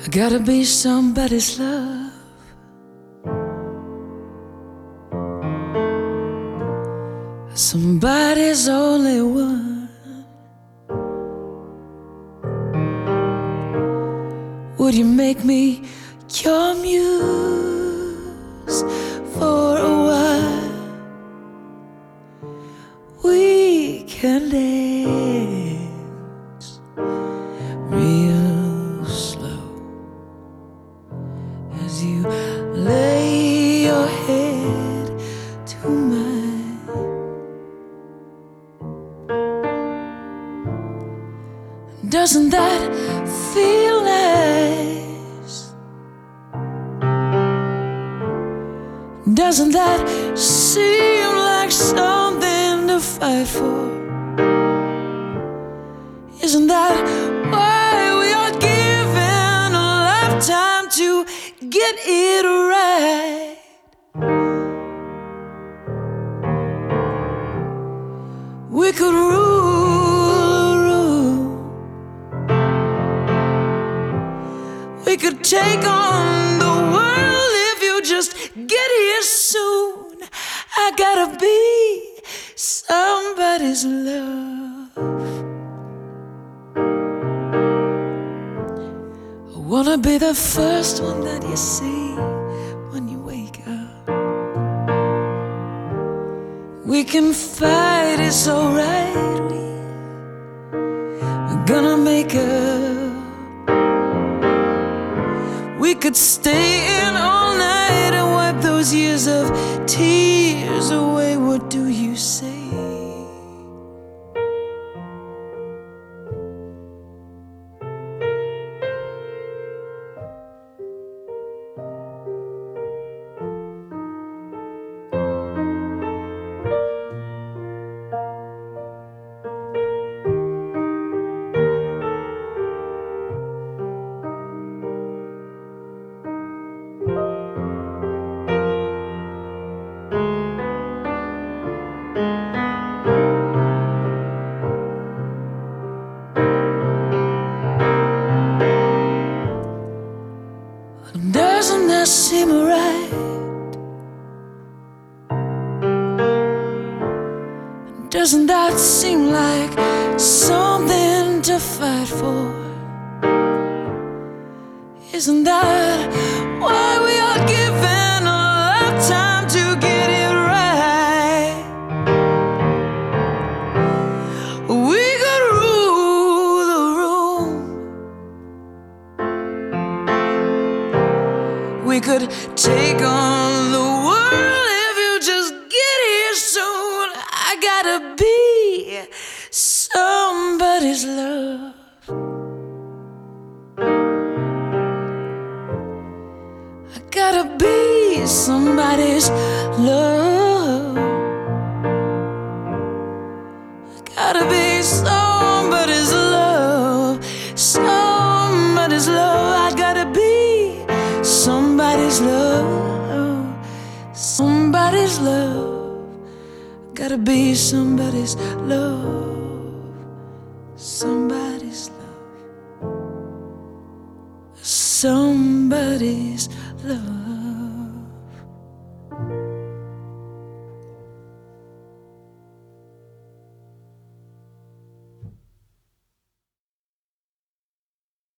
I gotta be somebody's love. Somebody's only one. Would you make me your muse for a while? We can dance real slow as you lay your head to mine. Doesn't that feel nice? Doesn't that seem like something to fight for? Isn't that why we are given a lifetime to get it right? We could rule a room. We could take on the world if you just get here soon. I gotta be somebody's love. I wanna be the first one that you see when you wake up. We can fight, it's alright. We're gonna make up. We could stay in all night and wipe those years of tears away. What do you say? Doesn't that seem right? Doesn't that seem like something to fight for? Isn't that why we are given a lifetime to get it right? We could rule the room. We could take on the world if you just get here soon. I gotta be somebody's love. I gotta be somebody's love. I gotta be somebody's love. Somebody's love. I gotta be somebody's love. Somebody's love. Gotta be somebody's love. Somebody's love. Somebody's love.